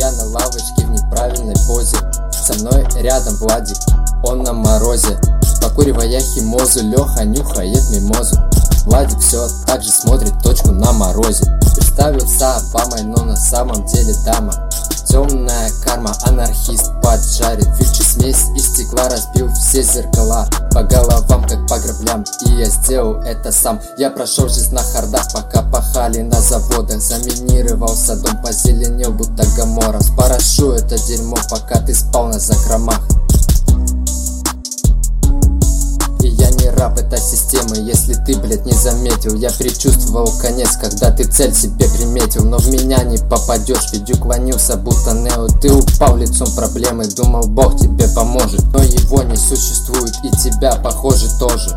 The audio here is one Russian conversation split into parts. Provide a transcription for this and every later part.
я на лавочке в неправильной позе. Со мной рядом Владик, он на морозе. Покуривая химозу, Леха нюхает мимозу. Владик все так же смотрит точку на морозе. Представился Обамой, но на самом деле дама. Темная карма, анархист поджарит. Фьючи смесь из стекла, разбил все зеркала по головам, как по граблям. И я сделал это сам. Я прошел жизнь на хардах, пока пахали на заводах. Заминировался дом, позеленел, будто Гоморра. Спорошу это дерьмо, пока ты спал на закромах. И я не раб этой системы, если ты, блядь, не заметил. Я предчувствовал конец, когда ты цель себе приметил. Но в меня не попадешь, ведь уклонился, будто Нео. Ты упал лицом проблемы, думал, Бог тебе поможет. Но его не существует, и тебя, похоже, тоже.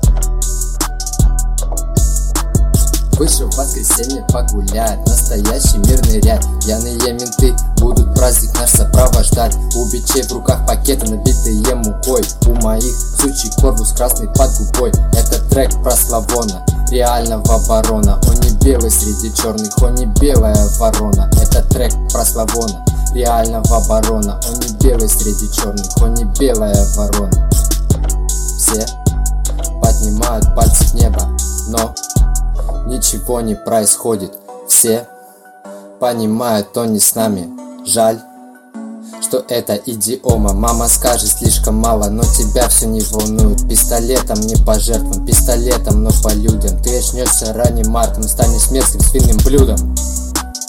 Вышел в воскресенье погулять, настоящий мирный ряд. Пьяные менты будут праздник наш сопровождать. У бичей в руках пакеты, набитые мукой. У моих сучий корпус красный под губой. Это трек про Славона, реального барона. Он не белый среди черных, он не белая ворона. Это трек про Славона, реального барона. Он не белый среди черных, он не белая ворона. Все поднимают пальцы в небо, но ничего не происходит. Все понимают, он не с нами. Жаль, что это идиома. Мама скажет слишком мало, но тебя все не волнует. Пистолетом не по жертвам, пистолетом, но по людям. Ты очнешься ранним мартом, станешь мерзким свиным блюдом.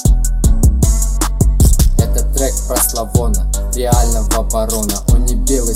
Это трек про Славона, реального барона. Он не белый